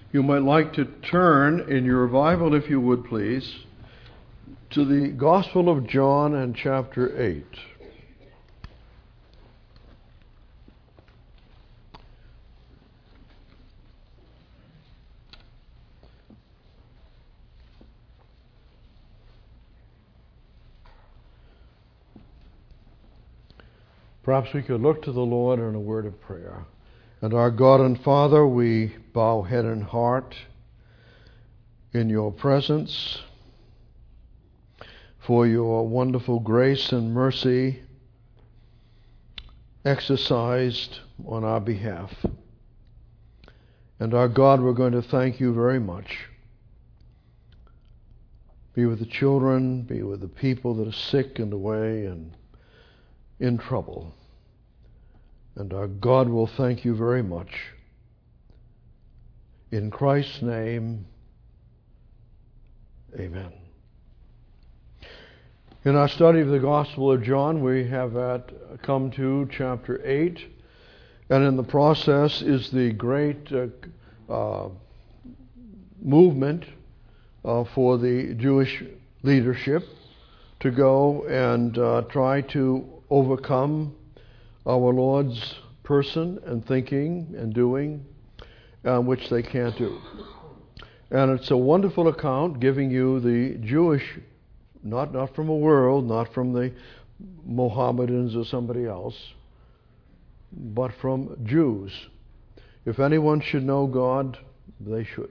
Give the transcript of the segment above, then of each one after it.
You might like to turn in your Bible, if you would please, to the Gospel of John and chapter 8. Perhaps we could look to the Lord in a word of prayer. And our God and Father, we bow head and heart in your presence for your wonderful grace and mercy exercised on our behalf. And our God, we're going to thank you very much. Be with the children, be with the people that are sick and away and in trouble. And our God will thank you very much. In Christ's name, amen. In our study of the Gospel of John, we have come to chapter 8. And in the process is the great movement for the Jewish leadership to go and try to overcome our Lord's person and thinking and doing, which they can't do. And it's a wonderful account giving you the Jewish, not from a world, not from the Mohammedans or somebody else, but from Jews. If anyone should know God, they should.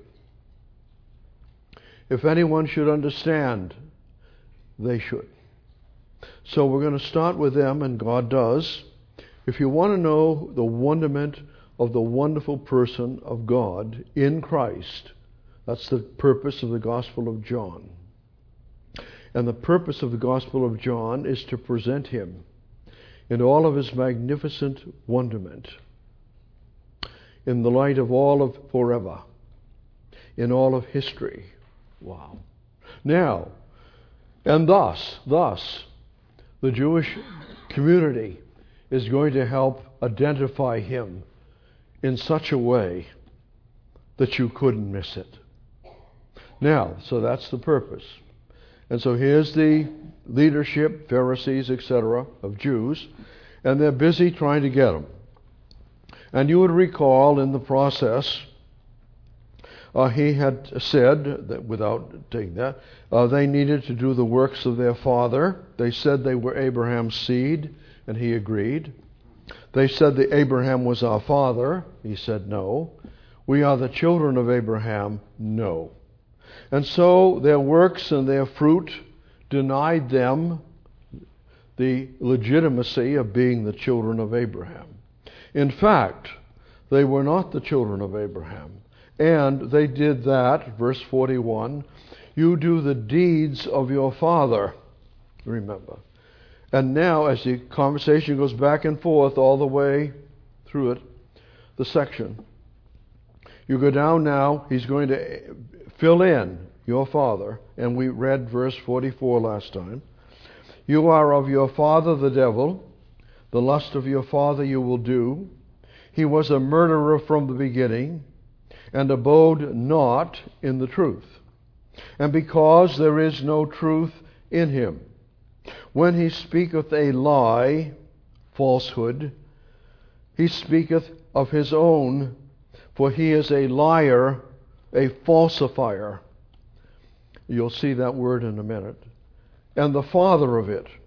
If anyone should understand, they should. So we're going to start with them, and God does. If you want to know the wonderment of the wonderful person of God in Christ, that's the purpose of the Gospel of John. And the purpose of the Gospel of John is to present him in all of his magnificent wonderment, in the light of all of forever, in all of history. Wow. Now, and thus, the Jewish community is going to help identify him in such a way that you couldn't miss it. Now, so that's the purpose. And so here's the leadership, Pharisees, etc., of Jews, and they're busy trying to get him. And you would recall in the process, he had said, that without taking that, they needed to do the works of their father. They said they were Abraham's seed, and he agreed. They said that Abraham was our father. He said no. We are the children of Abraham. No. And so their works and their fruit denied them the legitimacy of being the children of Abraham. In fact, they were not the children of Abraham. And they did that, verse 41, you do the deeds of your father, remember. And now, as the conversation goes back and forth all the way through it, the section, you go down now, he's going to fill in your father, and we read verse 44 last time. You are of your father the devil, the lust of your father you will do. He was a murderer from the beginning, and abode not in the truth. And because there is no truth in him, when he speaketh a lie, falsehood, he speaketh of his own, for he is a liar, a falsifier. You'll see that word in a minute. And the father of it.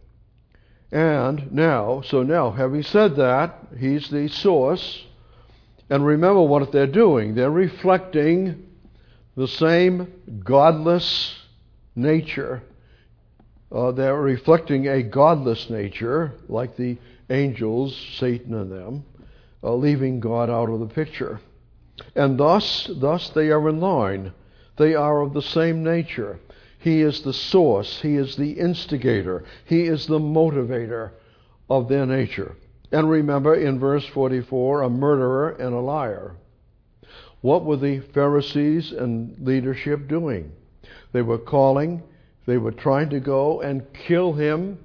And now, having said that, he's the source. And remember what they're doing. They're reflecting the same godless nature. They're reflecting a godless nature, like the angels, Satan and them, leaving God out of the picture. And thus they are in line. They are of the same nature. He is the source. He is the instigator. He is the motivator of their nature. And remember, in verse 44, a murderer and a liar. What were the Pharisees and leadership doing? They were trying to go and kill him.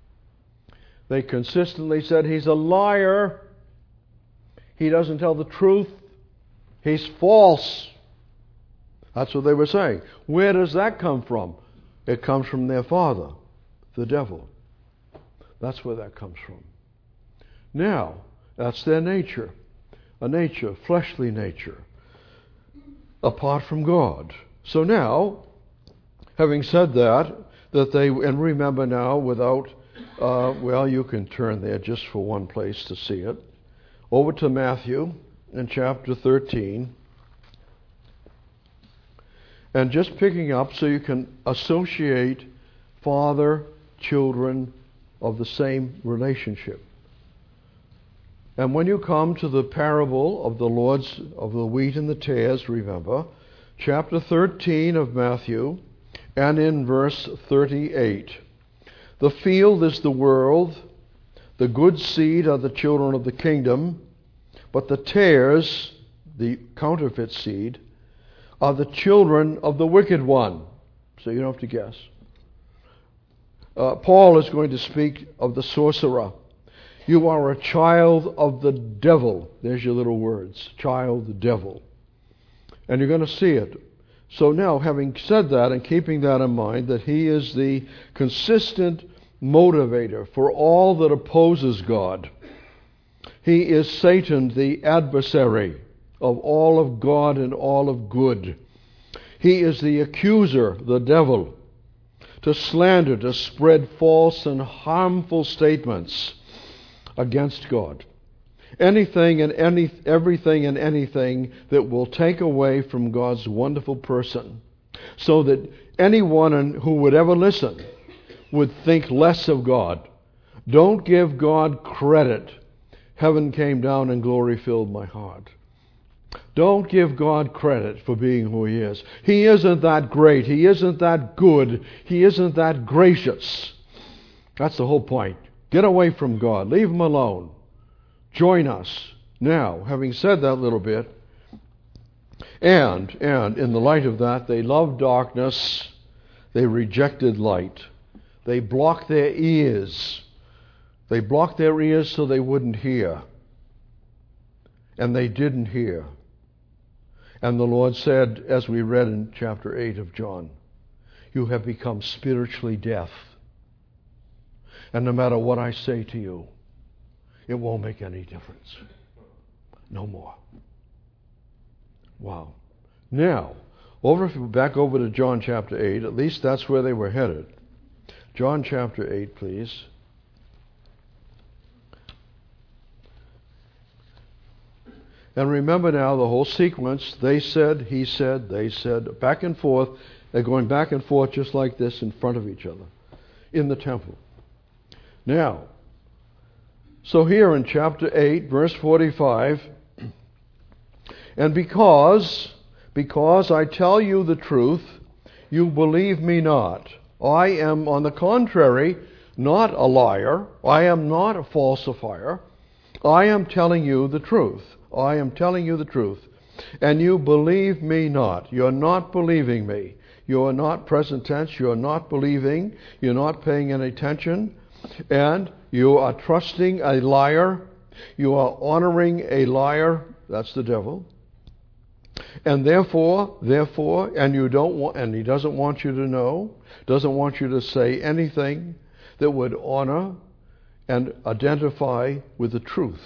They consistently said, he's a liar. He doesn't tell the truth. He's false. That's what they were saying. Where does that come from? It comes from their father, the devil. That's where that comes from. Now, that's their nature. A nature, fleshly nature, apart from God. So now, having said that and remember now without, you can turn there just for one place to see it. Over to Matthew in chapter 13. And just picking up so you can associate father, children of the same relationship. And when you come to the parable of the Lord's, of the wheat and the tares, remember, chapter 13 of Matthew, and in verse 38. The field is the world, the good seed are the children of the kingdom, but the tares, the counterfeit seed, are the children of the wicked one. So you don't have to guess. Paul is going to speak of the sorcerer. You are a child of the devil. There's your little words. Child, the devil. And you're going to see it. So now, having said that and keeping that in mind, that he is the consistent motivator for all that opposes God. He is Satan, the adversary of all of God and all of good. He is the accuser, the devil, to slander, to spread false and harmful statements against God. Everything and anything that will take away from God's wonderful person, so that anyone who would ever listen would think less of God. Don't give God credit. Heaven came down and glory filled my heart. Don't give God credit for being who He is. He isn't that great. He isn't that good. He isn't that gracious. That's the whole point. Get away from God. Leave Him alone. Join us. Now, having said that little bit, and in the light of that, they loved darkness. They rejected light. They blocked their ears. They blocked their ears so they wouldn't hear. And they didn't hear. And the Lord said, as we read in chapter 8 of John, you have become spiritually deaf. And no matter what I say to you, it won't make any difference. No more. Wow. Now, back over to John chapter 8. At least that's where they were headed. John chapter 8, please. And remember now the whole sequence. They said, he said, they said, back and forth. They're going back and forth just like this in front of each other in the temple. Now, so here in chapter 8, verse 45, and because I tell you the truth, you believe me not. I am, on the contrary, not a liar. I am not a falsifier. I am telling you the truth. I am telling you the truth. And you believe me not. You're not believing me. You're not present tense. You're not believing. You're not paying any attention. And you are trusting a liar. You are honoring a liar. That's the devil. And therefore, and you don't want, and he doesn't want you to know, doesn't want you to say anything that would honor and identify with the truth.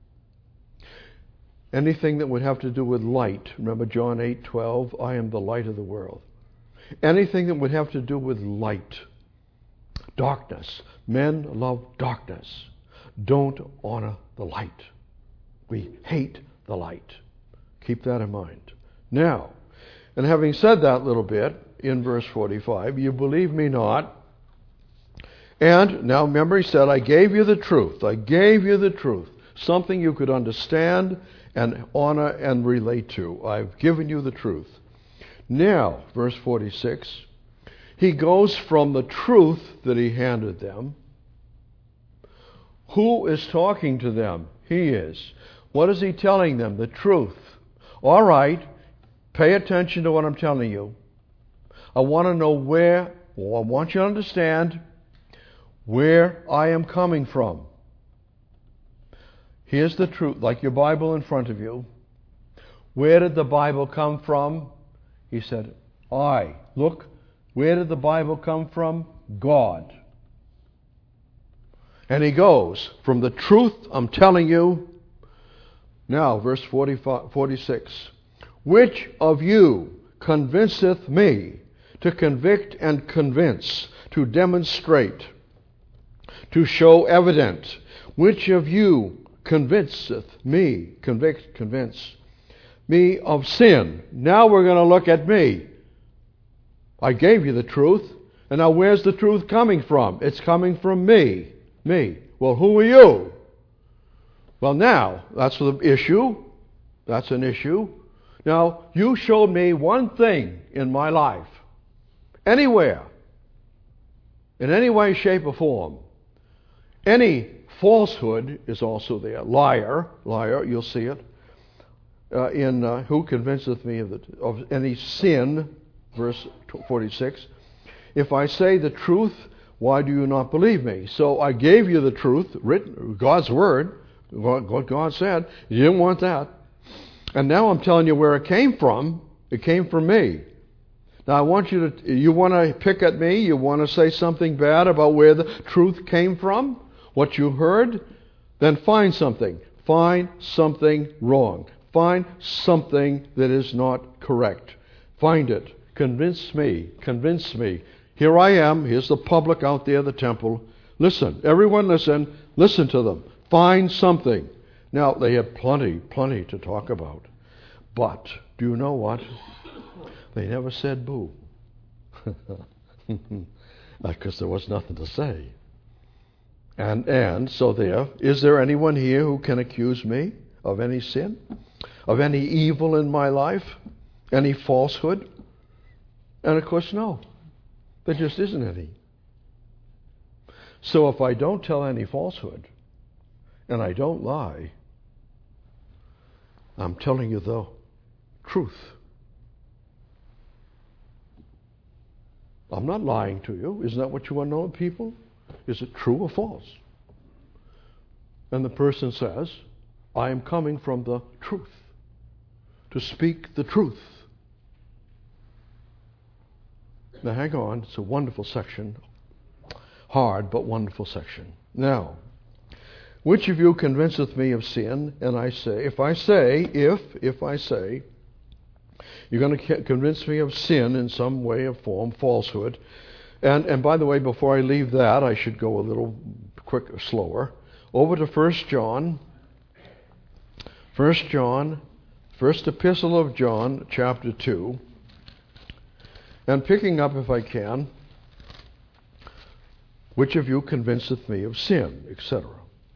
Anything that would have to do with light. Remember John 8:12, I am the light of the world. Anything that would have to do with light. Darkness. Men love darkness. Don't honor the light. We hate the light. Keep that in mind. Now, and having said that little bit in verse 45, you believe me not. And now remember he said, I gave you the truth. I gave you the truth. Something you could understand and honor and relate to. I've given you the truth. Now, verse 46, he goes from the truth that he handed them. Who is talking to them? He is. What is he telling them? The truth. All right, pay attention to what I'm telling you. I want to know I want you to understand where I am coming from. Here's the truth, like your Bible in front of you. Where did the Bible come from? He said, I. Look, where did the Bible come from? God. And he goes, from the truth I'm telling you. Now, verse 46. Which of you convinceth me? To convict and convince, to demonstrate, to show evident. Which of you convinceth me, convince me of sin? Now we're going to look at me. I gave you the truth, and now where's the truth coming from? It's coming from me. Me. Well, who are you? Well, now, that's the issue. That's an issue. Now, you showed me one thing in my life. Anywhere. In any way, shape, or form. Any falsehood is also there. Liar, you'll see it. In who convinceth me of any sin, verse 46. If I say the truth, why do you not believe me? So I gave you the truth, written, God's word, what God said. You didn't want that. And now I'm telling you where it came from. It came from me. Now I want you want to pick at me? You want to say something bad about where the truth came from? What you heard? Then find something. Find something wrong. Find something that is not correct. Find it. Convince me. Convince me. Here I am. Here's the public out there, the temple. Listen. Everyone listen. Listen to them. Find something. Now, they had plenty to talk about. But, do you know what? They never said boo. Because there was nothing to say. And so is there anyone here who can accuse me of any sin? Of any evil in my life? Any falsehood? And of course, no. There just isn't any. So if I don't tell any falsehood, and I don't lie, I'm telling you the truth. I'm not lying to you. Isn't that what you want to know, people? Is it true or false? And the person says, I am coming from the truth, to speak the truth. Now hang on, it's a wonderful section. Hard, but wonderful section. Now, which of you convinceth me of sin? And I say, if I say, you're going to convince me of sin in some way or form, falsehood. And by the way, before I leave that, I should go a little slower. Over to 1 John. 1 John, first epistle of John, chapter 2. And picking up, if I can, which of you convinceth me of sin, etc.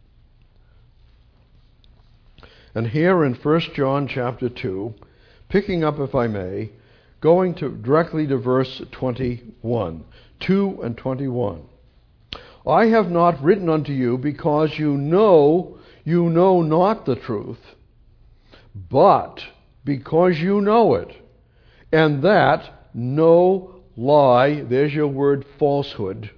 And here in 1 John chapter 2, picking up, if I may, going directly to verse 21, 2 and 21. I have not written unto you because you know not the truth, but because you know it, and that no lie, there's your word falsehood.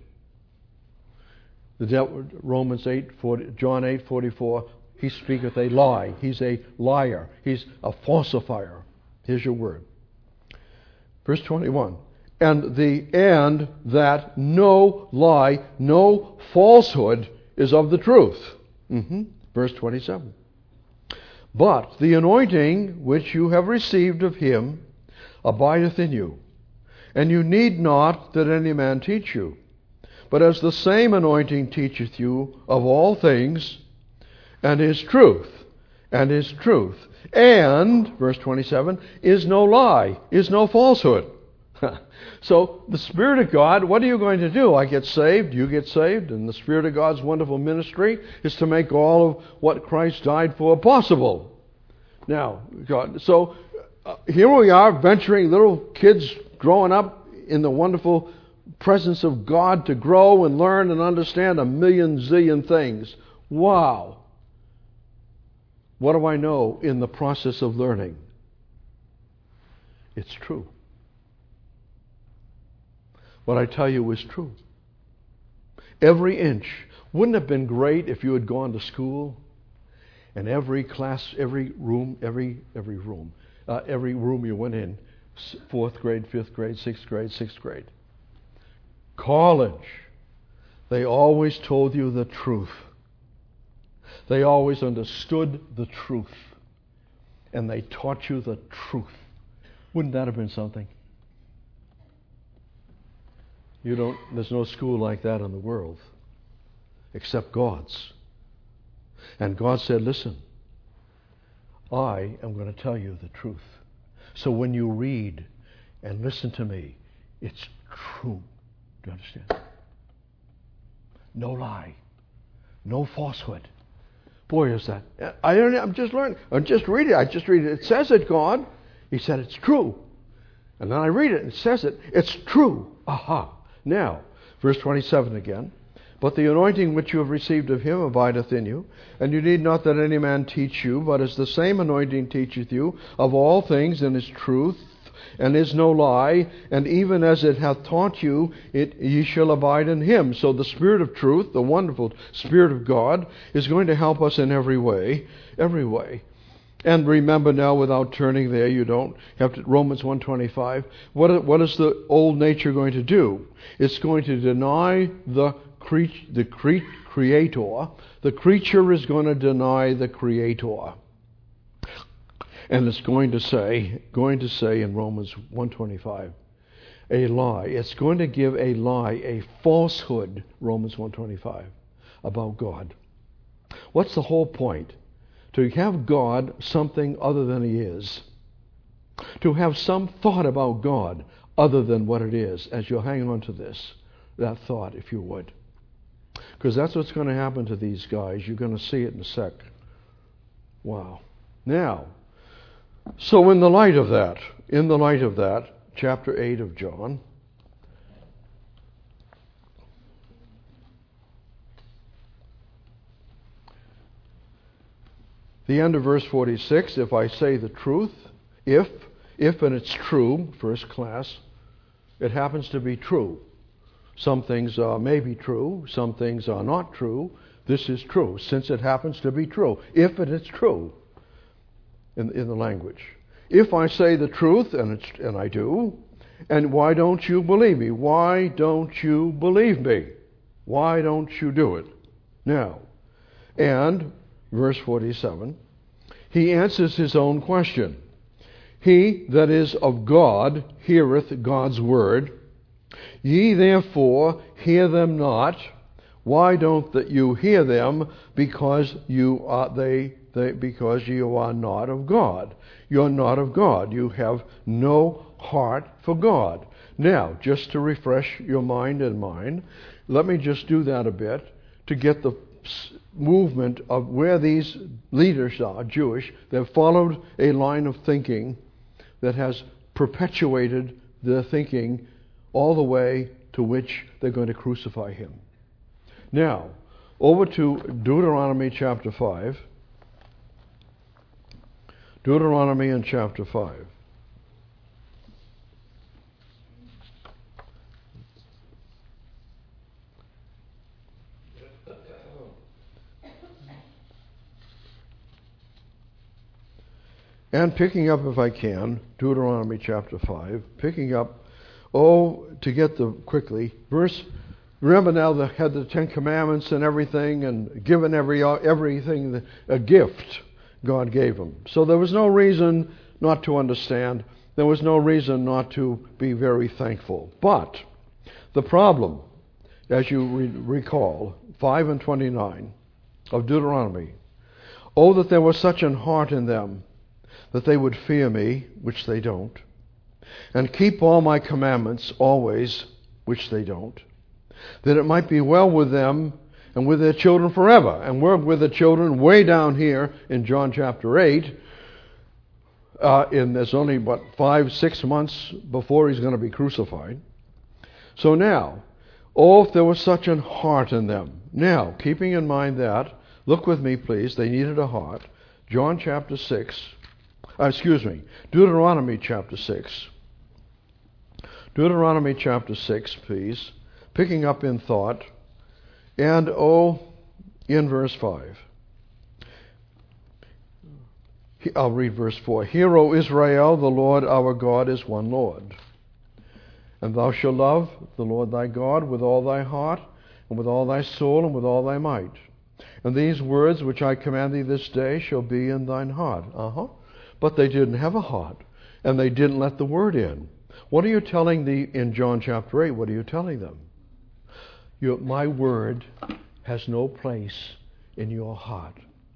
Romans 8:40, John 8:44, he speaketh a lie. He's a liar. He's a falsifier. Here's your word. Verse 21. And that no lie, no falsehood is of the truth. Verse 27. But the anointing which you have received of him abideth in you, and you need not that any man teach you. But as the same anointing teacheth you of all things, and is truth, and, verse 27, is no lie, is no falsehood. So the Spirit of God, what are you going to do? I get saved, you get saved, and the Spirit of God's wonderful ministry is to make all of what Christ died for possible. Now, so here we are, venturing, little kids growing up in the wonderful presence of God to grow and learn and understand a million zillion things. Wow. What do I know in the process of learning? It's true. What I tell you is true. Every inch. Wouldn't it have been great if you had gone to school and every class, every room you went in, Fourth grade, fifth grade, sixth grade. College, they always told you the truth. They always understood the truth. And they taught you the truth. Wouldn't that have been something? There's no school like that in the world, except God's. And God said, listen, I am going to tell you the truth. So when you read and listen to me, it's true. Do you understand? No lie. No falsehood. Boy, is that. I'm just learning. I'm just reading. I just read it. It says it, God. He said it's true. And then I read it and it says it. It's true. Aha. Now, verse 27 again. But the anointing which you have received of him abideth in you, and you need not that any man teach you, but as the same anointing teacheth you of all things, and is truth, and is no lie, and even as it hath taught you, ye shall abide in him. So the Spirit of truth, the wonderful Spirit of God, is going to help us in every way. And remember now, without turning there, you don't have to, Romans 1:25. What is the old nature going to do? It's going to deny the Creator. The creature is going to deny the Creator. And it's going to say in Romans 1:25, a lie. It's going to give a lie, a falsehood, Romans 1:25, about God. What's the whole point? To have God something other than he is. To have some thought about God other than what it is, as you're hanging on to that thought, if you would. Because that's what's going to happen to these guys. You're going to see it in a sec. Wow. Now, so in the light of that, chapter 8 of John, the end of verse 46, if I say the truth, if and it's true, first class, it happens to be true. Some things may be true, some things are not true. This is true, since it happens to be true. If and it's true in the language. If I say the truth, and I do, and why don't you believe me? Why don't you believe me? Why don't you do it? Now, and verse 47, he answers his own question. He that is of God heareth God's word. Ye therefore hear them not. Why don't you hear them? Because you are because you are not of God. You're not of God. You have no heart for God. Now, just to refresh your mind and mine, let me just do that a bit to get the movement of where these leaders are, Jewish. They've followed a line of thinking that has perpetuated their thinking all the way to which they're going to crucify him. Now, over to Deuteronomy chapter 5. Deuteronomy in chapter 5. And picking up, if I can, Deuteronomy chapter 5, picking up, to get the quickly, verse, remember now they had the Ten Commandments and everything, and given everything, a gift God gave them. So there was no reason not to understand. There was no reason not to be very thankful. But the problem, as you recall, 5 and 29 of Deuteronomy, oh, that there was such an heart in them, that they would fear me, which they don't, and keep all my commandments always, which they don't, that it might be well with them and with their children forever. And we're with the children way down here in John chapter 8. There's only, 5-6 months before he's going to be crucified. So now, if there was such an heart in them. Now, keeping in mind that, look with me please, they needed a heart. John chapter 6. Deuteronomy chapter 6. Deuteronomy chapter 6, please. Picking up in thought. And in verse 5. I'll read verse 4. Hear, O Israel, the Lord our God is one Lord. And thou shalt love the Lord thy God with all thy heart, and with all thy soul, and with all thy might. And these words which I command thee this day shall be in thine heart. But they didn't have a heart, and they didn't let the word in. What are you telling in John chapter 8? What are you telling them? My word has no place in your heart.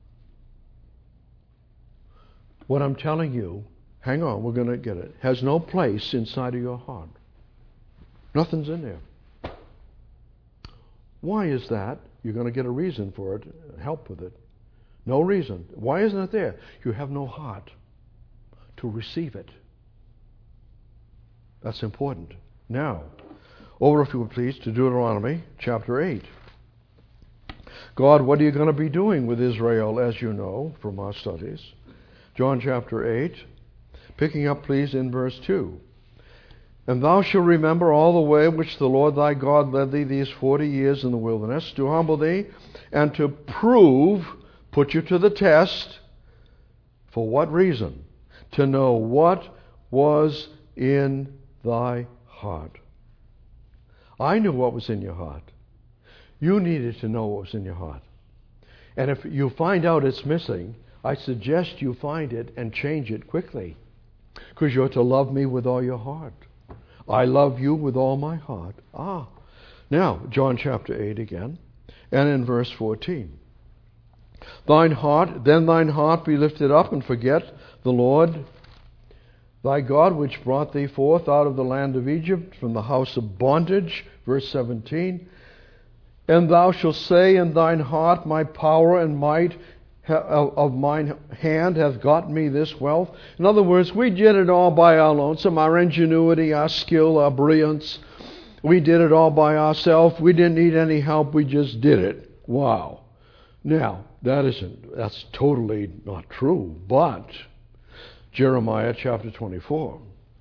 What I'm telling you, hang on, we're going to get it, has no place inside of your heart. Nothing's in there. Why is that? You're going to get a reason for it, help with it. No reason. Why isn't it there? You have no heart to receive it. That's important. Now, over, if you would please, to Deuteronomy chapter 8. God, what are you going to be doing with Israel, as you know from our studies? John chapter 8, picking up, please, in verse 2. And thou shalt remember all the way which the Lord thy God led thee these 40 years in the wilderness, to humble thee, and to prove, put you to the test. For what reason? To know what was in thy heart. I knew what was in your heart. You needed to know what was in your heart. And if you find out it's missing, I suggest you find it and change it quickly. Because you're to love me with all your heart. I love you with all my heart. Now, John chapter 8 again, and in verse 14. Then thine heart be lifted up, and forget the Lord thy God, which brought thee forth out of the land of Egypt, from the house of bondage. Verse 17. And thou shalt say in thine heart, my power and might of mine hand hath got me this wealth. In other words, we did it all by our lonesome, our ingenuity, our skill, our brilliance. We did it all by ourselves. We didn't need any help. We just did it. Wow. Now, that's totally not true. But Jeremiah chapter 24.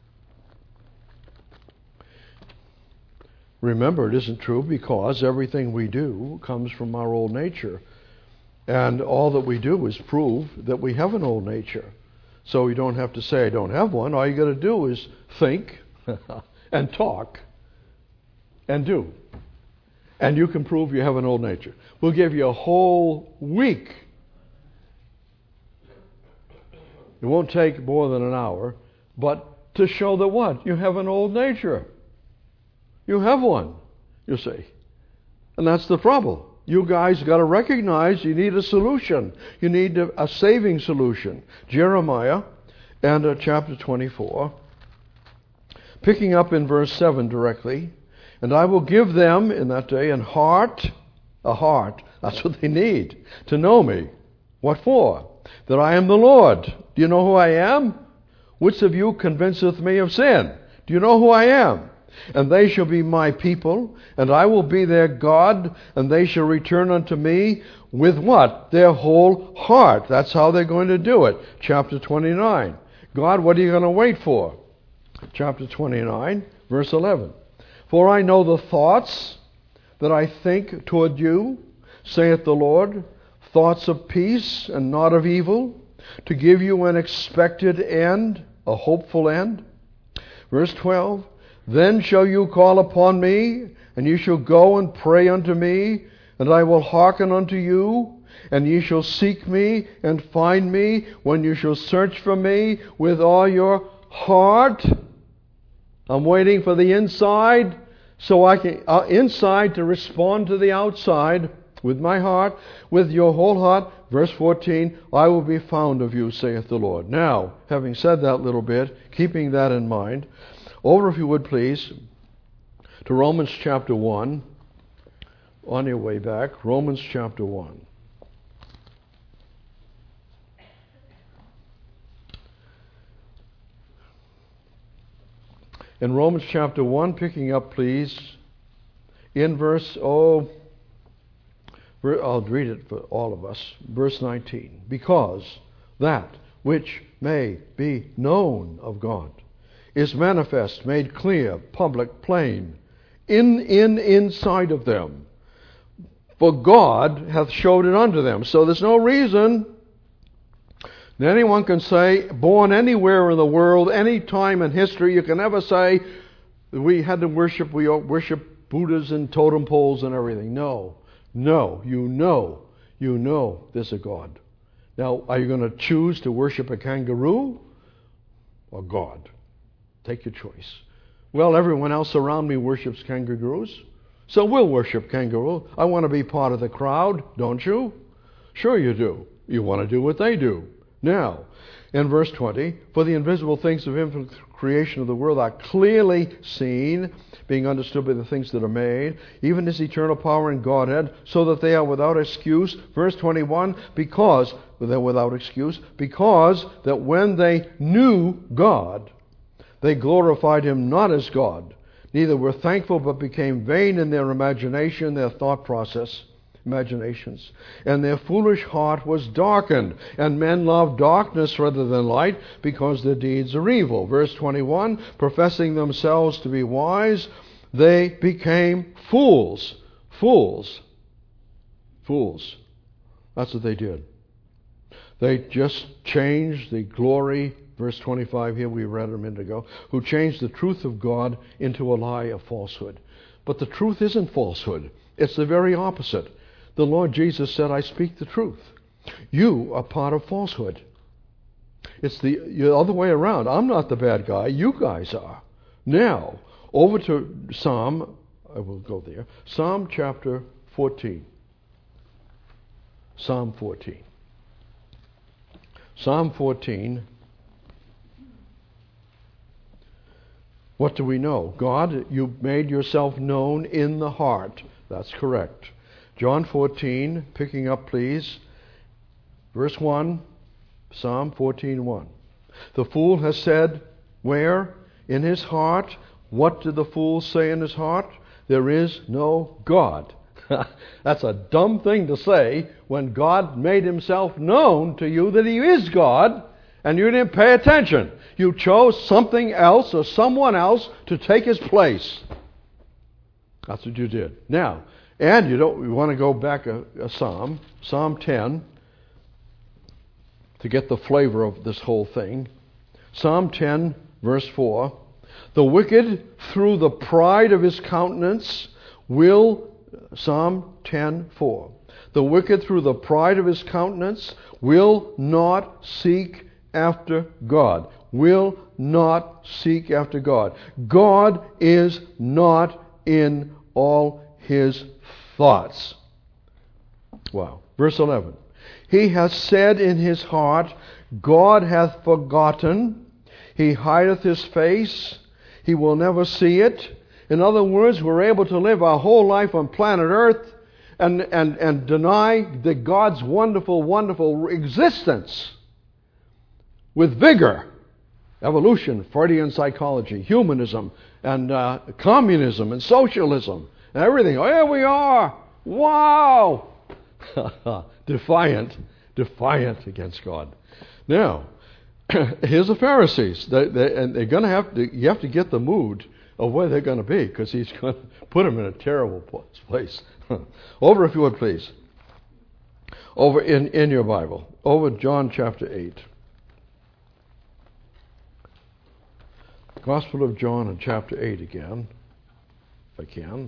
Remember, it isn't true because everything we do comes from our old nature. And all that we do is prove that we have an old nature. So you don't have to say, I don't have one. All you got to do is think and talk and do. And you can prove you have an old nature. We'll give you a whole week. It won't take more than an hour, but to show that what? You have an old nature. You have one, you see. And that's the trouble. You guys got to recognize you need a solution. You need a saving solution. Jeremiah and chapter 24. Picking up in verse 7 directly. And I will give them in that day a heart. That's what they need. To know me. What for? That I am the Lord. Do you know who I am? Which of you convinceth me of sin? Do you know who I am? And they shall be my people, and I will be their God, and they shall return unto me with what? Their whole heart. That's how they're going to do it. Chapter 29. God, what are you going to wait for? Chapter 29, verse 11. For I know the thoughts that I think toward you, saith the Lord, thoughts of peace and not of evil, to give you an expected end, a hopeful end. Verse 12. Then shall you call upon me, and ye shall go and pray unto me, and I will hearken unto you, and ye shall seek me and find me when you shall search for me with all your heart. I'm waiting for the inside, so I can inside to respond to the outside with my heart, with your whole heart. Verse 14, I will be found of you, saith the Lord. Now, having said that little bit, keeping that in mind, over, if you would please, to Romans chapter 1, on your way back, Romans chapter 1. In Romans chapter 1, picking up, please, in verse, I'll read it for all of us, verse 19. Because that which may be known of God is manifest, made clear, public, plain, inside of them. For God hath showed it unto them. So there's no reason And anyone can say, born anywhere in the world, any time in history, you can never say, we worship Buddhas and totem poles and everything. No, you know there's a God. Now, are you going to choose to worship a kangaroo or God? Take your choice. Well, everyone else around me worships kangaroos, so we'll worship kangaroo. I want to be part of the crowd, don't you? Sure you do. You want to do what they do. Now, in verse 20, for the invisible things of him from the creation of the world are clearly seen, being understood by the things that are made, even his eternal power and Godhead, so that they are without excuse. Verse 21, because they're without excuse, because that when they knew God, they glorified him not as God, neither were thankful, but became vain in their imagination, their thought process. Imaginations, and their foolish heart was darkened, and men loved darkness rather than light, because their deeds are evil. Verse 21, professing themselves to be wise, they became fools. Fools. That's what they did. They just changed the glory, verse 25 here, we read a minute ago, who changed the truth of God into a lie of falsehood. But the truth isn't falsehood. It's the very opposite. The Lord Jesus said, I speak the truth. You are part of falsehood. It's the other way around. I'm not the bad guy. You guys are. Now, over to Psalm, I will go there. Psalm chapter 14. Psalm 14. Psalm 14. What do we know? God, you made yourself known in the heart. That's correct. John 14, picking up please, verse 1, Psalm 14:1. The fool has said, where? In his heart. What did the fool say in his heart? There is no God. That's a dumb thing to say when God made himself known to you that he is God, and you didn't pay attention. You chose something else or someone else to take his place. That's what you did. Now, and you want to go back a psalm, Psalm 10, to get the flavor of this whole thing. Psalm 10, verse 4. The wicked, through the pride of his countenance, will, Psalm 10, 4. The wicked, through the pride of his countenance, will not seek after God. Will not seek after God. God is not in all his thoughts. Wow. Verse 11. He hath said in his heart, God hath forgotten. He hideth his face. He will never see it. In other words, we're able to live our whole life on planet Earth and deny that God's wonderful, wonderful existence with vigor. Evolution, Freudian psychology, humanism, and communism, and socialism. Everything. Oh, here we are. Wow. Defiant against God. Now, here's the Pharisees. And they're going to have to. You have to get the mood of where they're going to be, because he's going to put them in a terrible place. Over, if you would, please. Over in your Bible. Over John chapter 8. Gospel of John in chapter 8 again, if I can.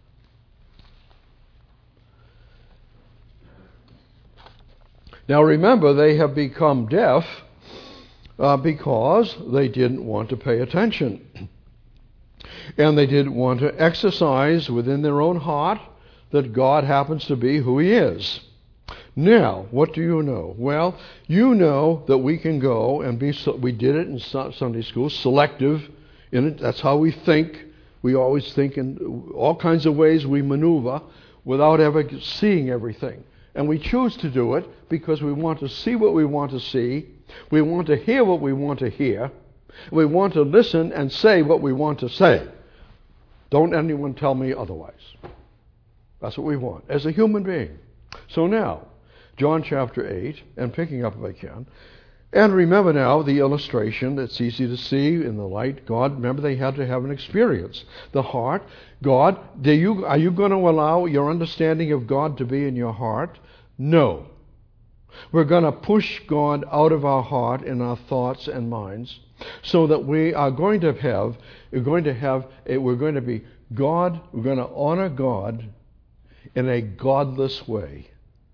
Now remember, they have become deaf because they didn't want to pay attention. And they didn't want to exercise within their own heart that God happens to be who he is. Now, what do you know? Well, you know that we can go and be, we did it in Sunday school, selective in it. That's how we think. We always think in all kinds of ways we maneuver without ever seeing everything. And we choose to do it because we want to see what we want to see. We want to hear what we want to hear. We want to listen and say what we want to say. Don't anyone tell me otherwise. That's what we want as a human being. So now, John chapter 8, and picking up if I can. And remember now the illustration that's easy to see in the light. God, remember they had to have an experience. The heart, God, are you going to allow your understanding of God to be in your heart? No. We're going to push God out of our heart and our thoughts and minds, so that we're going to honor God in a godless way.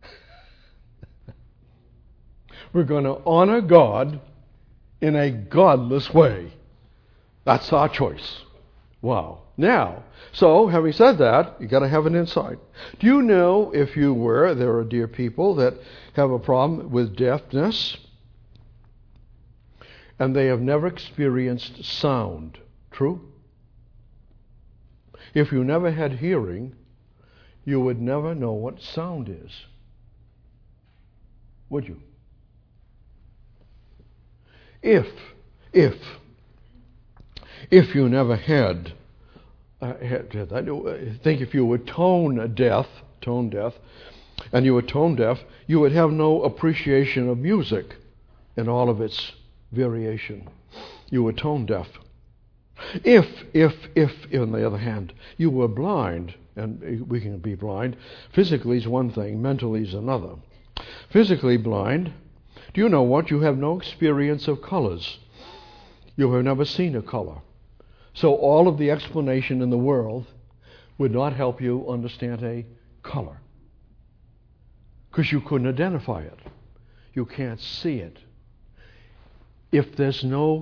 We're going to honor God in a godless way. That's our choice. Wow. Now, so having said that, you've got to have an insight. Do you know, there are dear people that have a problem with deafness, and they have never experienced sound. True? If you never had hearing, you would never know what sound is. Would you? If you never had, I think if you were tone deaf, and you were tone deaf, you would have no appreciation of music in all of its variation. You were tone deaf. If, on the other hand, you were blind, and we can be blind, physically is one thing, mentally is another. Physically blind, do you know what? You have no experience of colors. You have never seen a color. So all of the explanation in the world would not help you understand a color, because you couldn't identify it. You can't see it. If there's no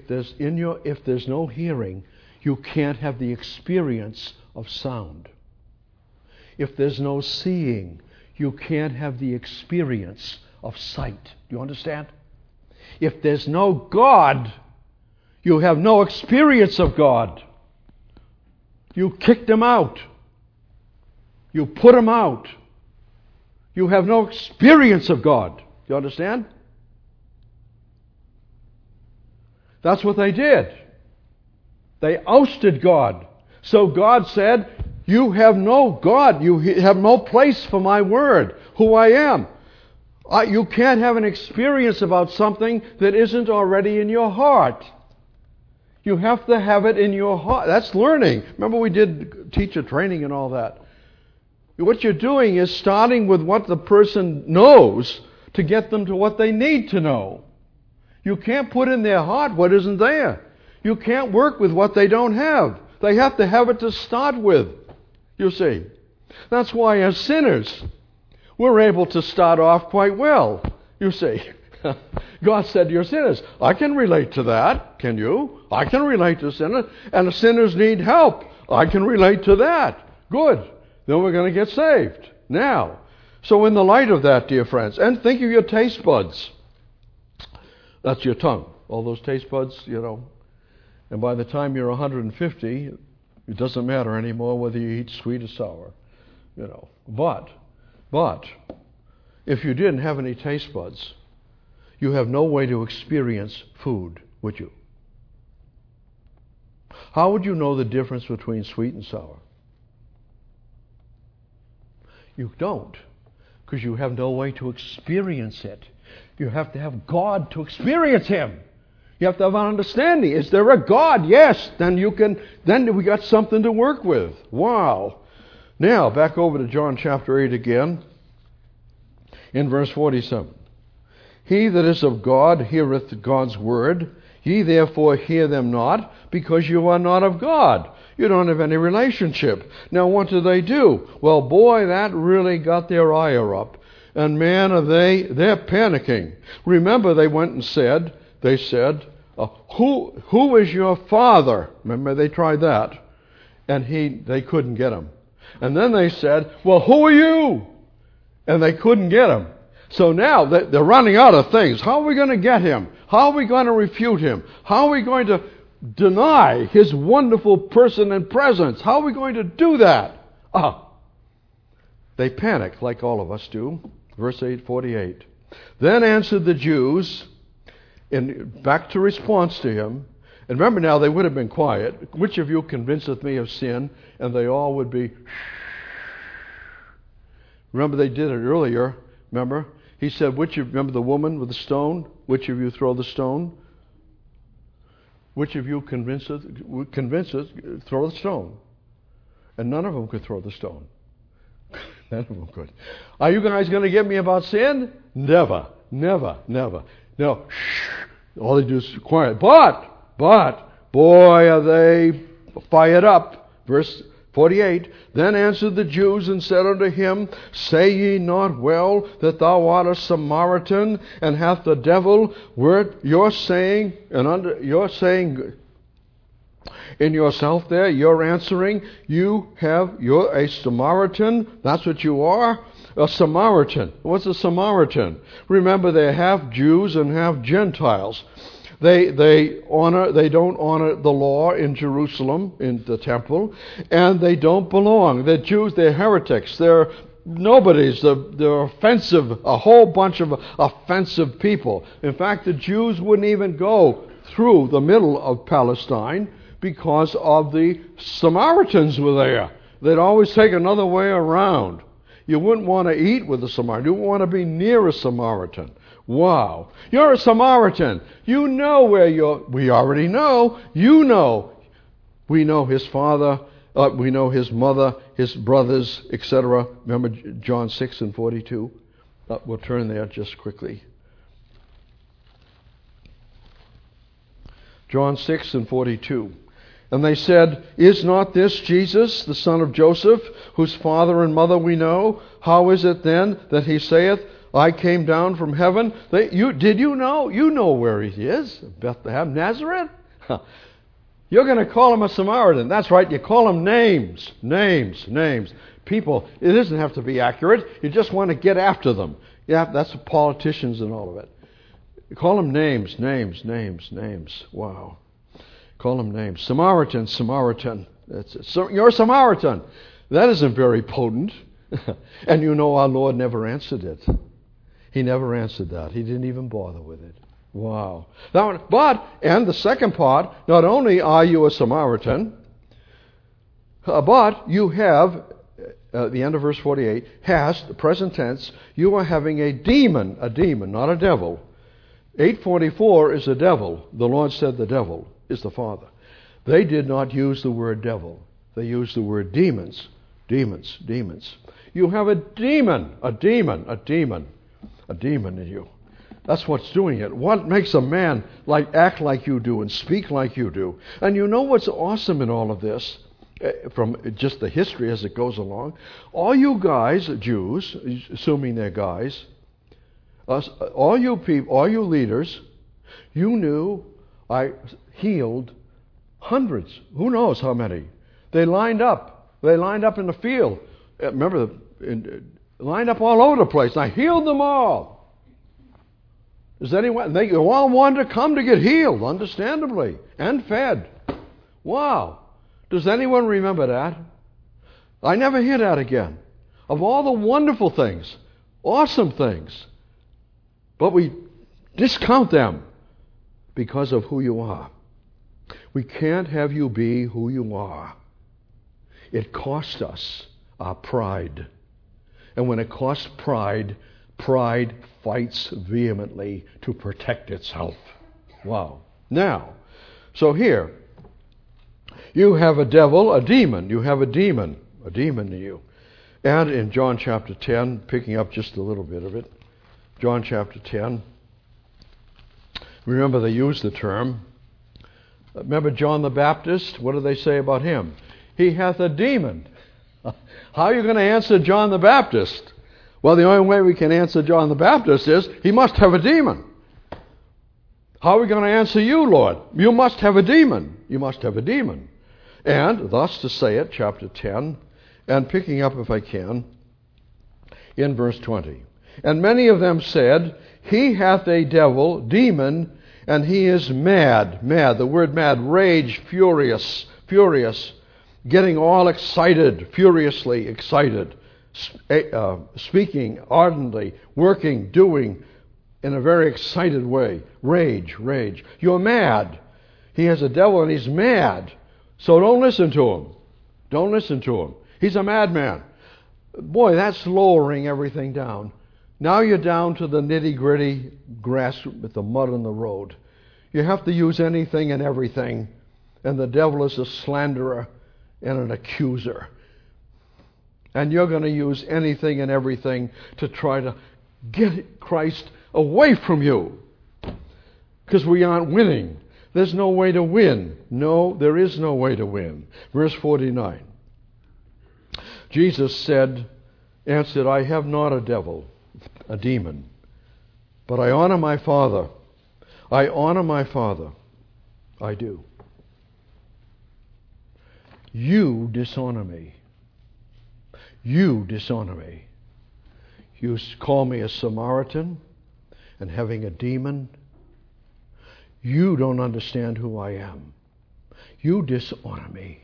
hearing, you can't have the experience of sound. If there's no seeing, you can't have the experience of sight. Do you understand? If there's no God, you have no experience of God. You kicked him out. You put him out. You have no experience of God. Do you understand? That's what they did. They ousted God. So God said, you have no God. You have no place for my word, who I am. You can't have an experience about something that isn't already in your heart. You have to have it in your heart. That's learning. Remember we did teacher training and all that. What you're doing is starting with what the person knows to get them to what they need to know. You can't put in their heart what isn't there. You can't work with what they don't have. They have to have it to start with, you see. That's why as sinners, we're able to start off quite well, you see. God said, you're sinners. I can relate to that. Can you? I can relate to sinners. And the sinners need help. I can relate to that. Good. Then we're going to get saved. Now, so in the light of that, dear friends, and think of your taste buds. That's your tongue. All those taste buds, And by the time you're 150, it doesn't matter anymore whether you eat sweet or sour, But if you didn't have any taste buds, you have no way to experience food, would you? How would you know the difference between sweet and sour? You don't, because you have no way to experience it. You have to have God to experience Him. You have to have an understanding. Is there a God? Yes. Then we got something to work with. Wow. Now, back over to John chapter 8 again, in verse 47. He that is of God heareth God's word. Ye therefore hear them not, because you are not of God. You don't have any relationship. Now what do? Well, boy, that really got their ire up. And man, they're panicking. Remember, they went and said, who is your father? Remember, they tried that. And they couldn't get him. And then they said, well, who are you? And they couldn't get him. So now they're running out of things. How are we going to get him? How are we going to refute him? How are we going to deny his wonderful person and presence? How are we going to do that? They panic like all of us do. Verse 48. Then answered the Jews, back to response to him. And remember now, they would have been quiet. Which of you convinceth me of sin? And they all would be. Remember they did it earlier. Remember? He said, remember the woman with the stone? Which of you throw the stone? Which of you convinceth, throw the stone? And none of them could throw the stone. None of them could. Are you guys going to get me about sin? Never, never, never. No, shh. All they do is quiet. But, boy, are they fired up. Verse 48, then answered the Jews and said unto him, say ye not well that thou art a Samaritan, and hath the devil word you're saying, you're saying in yourself there, you're answering, you're a Samaritan, that's what you are, a Samaritan. What's a Samaritan? Remember, they're half Jews and half Gentiles. They don't honor the law in Jerusalem, in the temple, and they don't belong. They're Jews, they're heretics, they're nobodies, they're offensive, a whole bunch of offensive people. In fact, the Jews wouldn't even go through the middle of Palestine because of the Samaritans were there. They'd always take another way around. You wouldn't want to eat with a Samaritan. You wouldn't want to be near a Samaritan. Wow. You're a Samaritan. You know where we already know. You know. We know his father. We know his mother, his brothers, etc. Remember John 6 and 42? We'll turn there just quickly. John 6 and 42. And they said, is not this Jesus, the son of Joseph, whose father and mother we know? How is it then that he saith, I came down from heaven? Did you know? You know where he is. Bethlehem, Nazareth. You're going to call him a Samaritan. That's right. You call him names. People, it doesn't have to be accurate. You just want to get after them. Yeah, that's politicians and all of it. You call them names. Wow. Call them names. Samaritan. You're a Samaritan. That isn't very potent. And you know our Lord never answered it. He never answered that. He didn't even bother with it. Wow. And the second part, not only are you a Samaritan, but you have, at the end of verse 48, has, the present tense, you are having a demon, not a devil. 844 is a devil. The Lord said the devil is the Father. They did not use the word devil. They used the word demons. Demons. You have a demon in you. That's what's doing it. What makes a man act like you do and speak like you do? And you know what's awesome in all of this, from just the history as it goes along? All you guys, Jews, assuming they're guys, all you people, all you leaders, you knew I healed hundreds. Who knows how many? They lined up. They lined up in the field. Remember, lined up all over the place. I healed them all. Does anyone? They all wanted to come to get healed, understandably, and fed. Wow. Does anyone remember that? I never hear that again. Of all the wonderful things, awesome things, but we discount them because of who you are. We can't have you be who you are. It cost us our pride. And when it costs pride, pride fights vehemently to protect itself. Wow. Now, so here, you have a devil, a demon. You have a demon in you. And in John chapter 10, picking up just a little bit of it, John chapter 10, remember they used the term. Remember John the Baptist? What do they say about him? He hath a demon. How are you going to answer John the Baptist? Well, the only way we can answer John the Baptist is he must have a demon. How are we going to answer you, Lord? You must have a demon. You must have a demon. And thus to say it, chapter 10, and picking up if I can, in verse 20. And many of them said, he hath a devil, demon, and he is mad. Mad, the word mad, rage, furious, getting all excited, furiously excited, speaking ardently, working, doing in a very excited way. Rage. You're mad. He has a devil and he's mad. So don't listen to him. He's a madman. Boy, that's lowering everything down. Now you're down to the nitty-gritty grass with the mud on the road. You have to use anything and everything, and the devil is a slanderer and an accuser. And you're going to use anything and everything to try to get Christ away from you. Because we aren't winning. There's no way to win. No, there is no way to win. Verse 49. Jesus answered, I have not a devil, a demon, but I honor my Father. I honor my Father. I do. You dishonor me. You dishonor me. You call me a Samaritan and having a demon. You don't understand who I am. You dishonor me.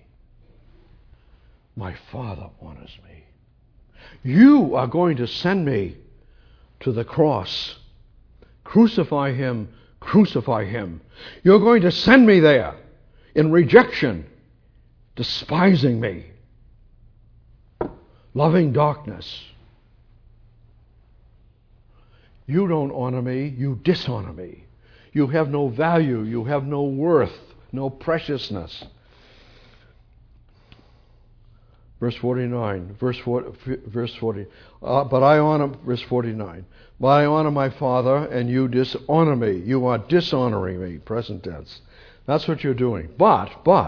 My Father honors me. You are going to send me to the cross. Crucify him, crucify him. You're going to send me there in rejection, despising me, loving darkness. You don't honor me, you dishonor me. You have no value, you have no worth, no preciousness. Verse 49, verse 40. But I honor, verse 49. But I honor my Father, and you dishonor me. You are dishonoring me, present tense. That's what you're doing. But.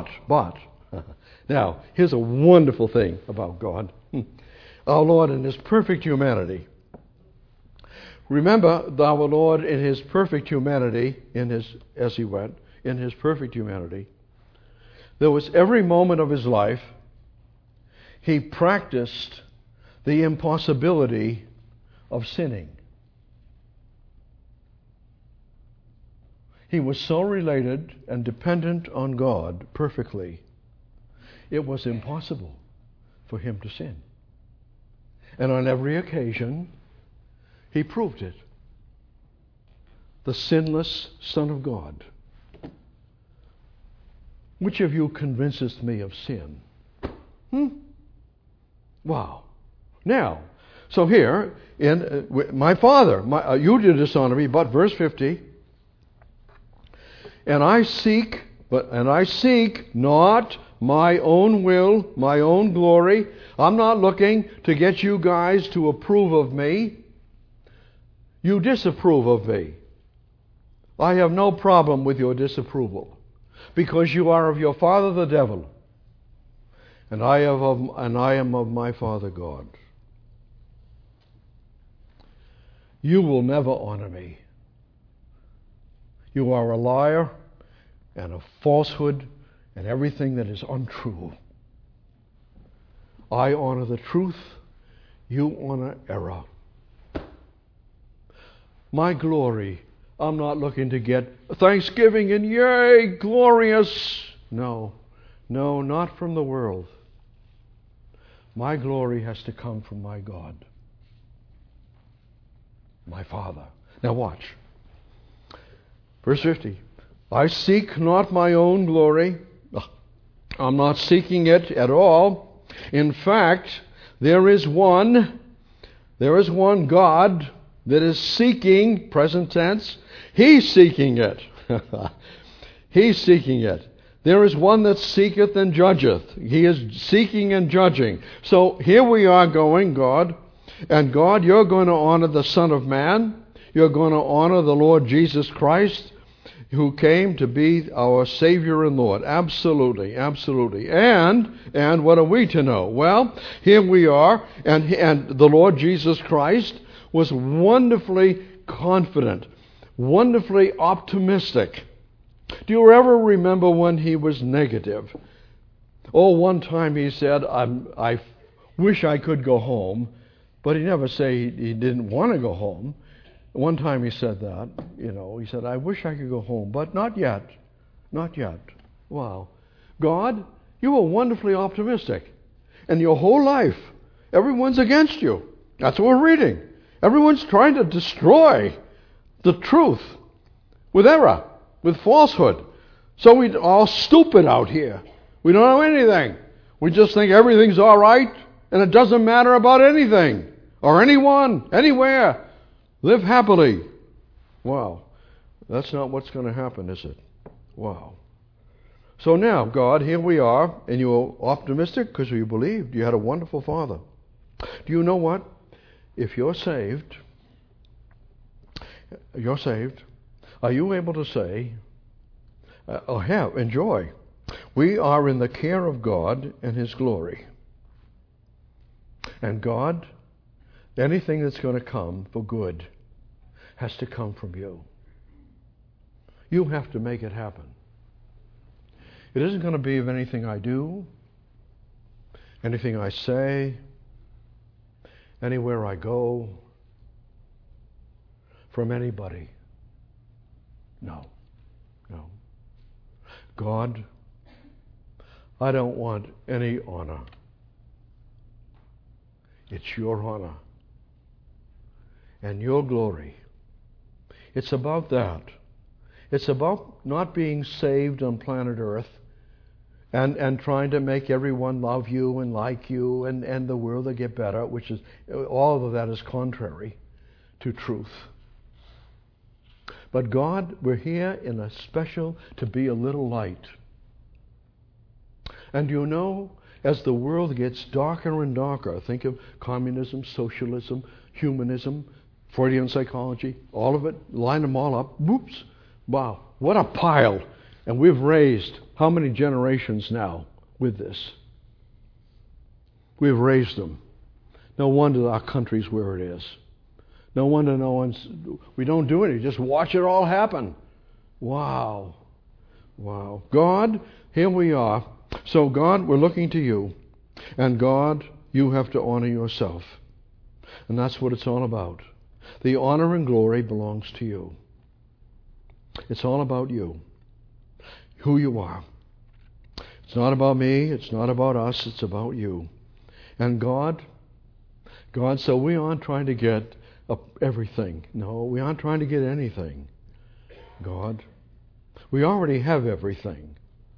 Now, here's a wonderful thing about God. Our Lord in His perfect humanity. Remember, our Lord in His perfect humanity, as He went, in His perfect humanity, there was every moment of His life He practiced the impossibility of sinning. He was so related and dependent on God perfectly, it was impossible for Him to sin. And on every occasion, He proved it. The sinless Son of God. Which of you convinces me of sin? Wow. Now, so here, in my Father, you did dishonor me, but verse 50, and I seek not my own will, my own glory. I'm not looking to get you guys to approve of me. You disapprove of me. I have no problem with your disapproval, because you are of your father the devil, and I am of my Father God. You will never honor me. You are a liar and a falsehood and everything that is untrue. I honor the truth. You honor error. My glory, I'm not looking to get thanksgiving and yay, glorious. No, not from the world. My glory has to come from my God, my Father. Now watch. Verse 50. I seek not my own glory. I'm not seeking it at all. In fact, there is one God that is seeking, present tense. He's seeking it. He's seeking it. There is one that seeketh and judgeth. He is seeking and judging. So here we are going, God. And God, you're going to honor the Son of Man. You're going to honor the Lord Jesus Christ, who came to be our Savior and Lord. Absolutely, absolutely. And what are we to know? Well, here we are, and the Lord Jesus Christ was wonderfully confident, wonderfully optimistic. Do you ever remember when he was negative? Oh, one time he said, I wish I could go home, but he never said he didn't want to go home. One time he said that, he said, I wish I could go home, but not yet. Not yet. Wow. God, you are wonderfully optimistic. And your whole life, everyone's against you. That's what we're reading. Everyone's trying to destroy the truth with error, with falsehood. So we're all stupid out here. We don't know anything. We just think everything's all right, and it doesn't matter about anything or anyone, anywhere. Live happily. Wow. That's not what's going to happen, is it? Wow. So now, God, here we are, and you were optimistic because you believed. You had a wonderful Father. Do you know what? If you're saved, are you able to say, enjoy, we are in the care of God and His glory. And God, anything that's going to come for good has to come from you. You have to make it happen. It isn't going to be of anything I do, anything I say, anywhere I go, from anybody. No. God, I don't want any honor. It's your honor and your glory. It's about that. It's about not being saved on planet Earth and trying to make everyone love you and like you and the world to get better, which is, all of that is contrary to truth. But God, we're here in a special to be a little light. And you know, as the world gets darker and darker, think of communism, socialism, humanism, Freudian psychology, all of it, line them all up. Whoops. Wow, what a pile. And we've raised how many generations now with this? We've raised them. No wonder our country's where it is. No wonder we don't do anything, just watch it all happen. Wow. God, here we are. So God, we're looking to you. And God, you have to honor yourself. And that's what it's all about. The honor and glory belongs to you. It's all about you. Who you are. It's not about me, it's not about us, it's about you. And God, so we aren't trying to get everything. No, we aren't trying to get anything. God, we already have everything.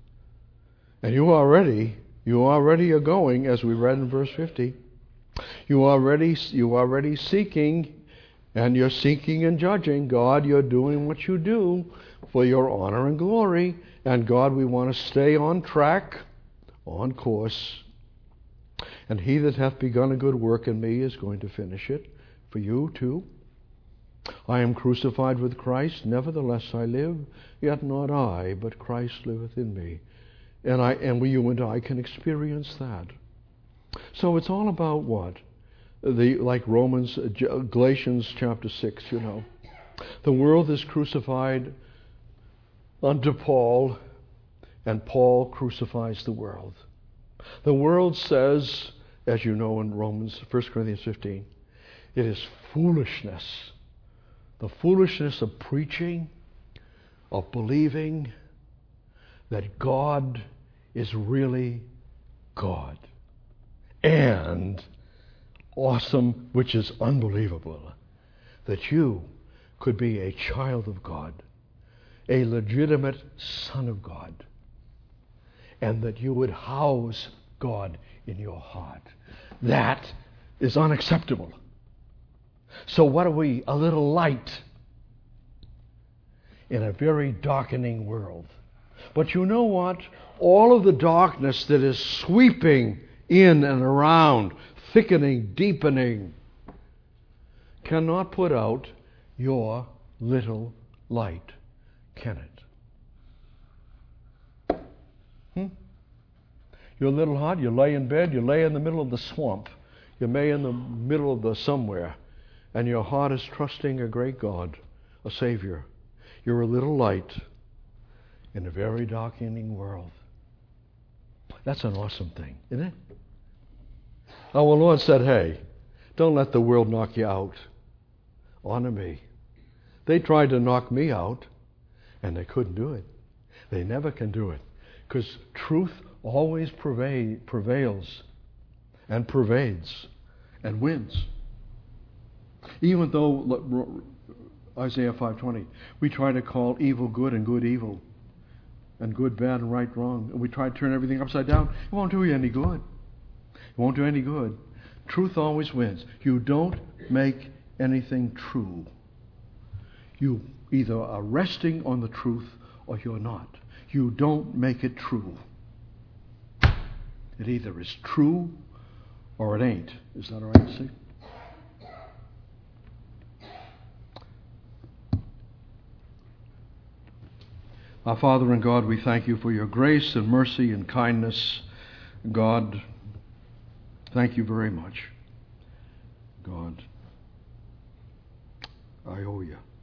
And you already are going, as we read in verse 50. You already seeking, and you're seeking and judging. God, you're doing what you do for your honor and glory. And God, we want to stay on track, on course. And he that hath begun a good work in me is going to finish it. For you too. I am crucified with Christ, nevertheless I live, yet not I, but Christ liveth in me. And you and I can experience that. So it's all about what? Like Galatians chapter 6, you know. The world is crucified unto Paul, and Paul crucifies the world. The world says, as you know in Romans, 1 Corinthians 15, it is foolishness. The foolishness of preaching, of believing that God is really God. And awesome, which is unbelievable, that you could be a child of God, a legitimate son of God, and that you would house God in your heart. That is unacceptable. So what are we? A little light in a very darkening world. But you know what? All of the darkness that is sweeping in and around, thickening, deepening, cannot put out your little light, can it? You're a little hot, you lay in bed, you lay in the middle of the swamp, you lay in the middle of the somewhere, and your heart is trusting a great God, a Savior. You're a little light in a very darkening world. That's an awesome thing, isn't it? Our Lord said, hey, don't let the world knock you out. Honor me. They tried to knock me out, and they couldn't do it. They never can do it, because truth always prevails and pervades and wins. Even though, Isaiah 5:20, we try to call evil good and good evil, and good bad and right wrong, and we try to turn everything upside down, it won't do you any good. It won't do any good. Truth always wins. You don't make anything true. You either are resting on the truth or you're not. You don't make it true. It either is true Or it ain't. Is that all right to say? Our Father and God, we thank you for your grace and mercy and kindness. God, thank you very much. God, I owe you.